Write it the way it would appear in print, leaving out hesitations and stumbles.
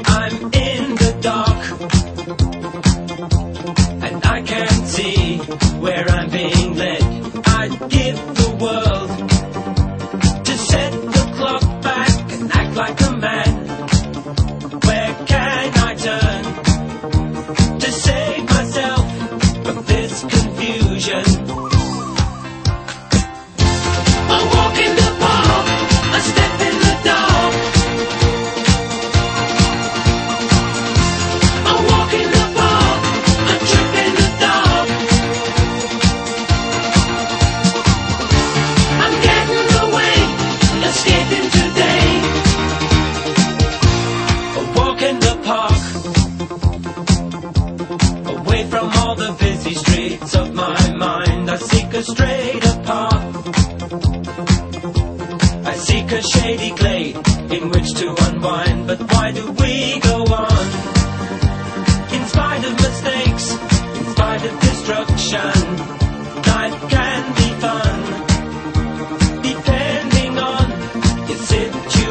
I'm in the dark, and I can't see where I'm being led. I'd give the world to set the clock back and act like a man. Where can I turn to save myself from this confusion? I walk in the park, I step in the dark. I walk in the park, I trip in the dark. I'm getting away, escaping today. A walk in the park, away from all the busy streets of my mind. I seek a straighter path, I seek a shady glade in which to unwind. But why do we go on? In spite of mistakes, in spite of destruction, life can be fun, depending on your situation.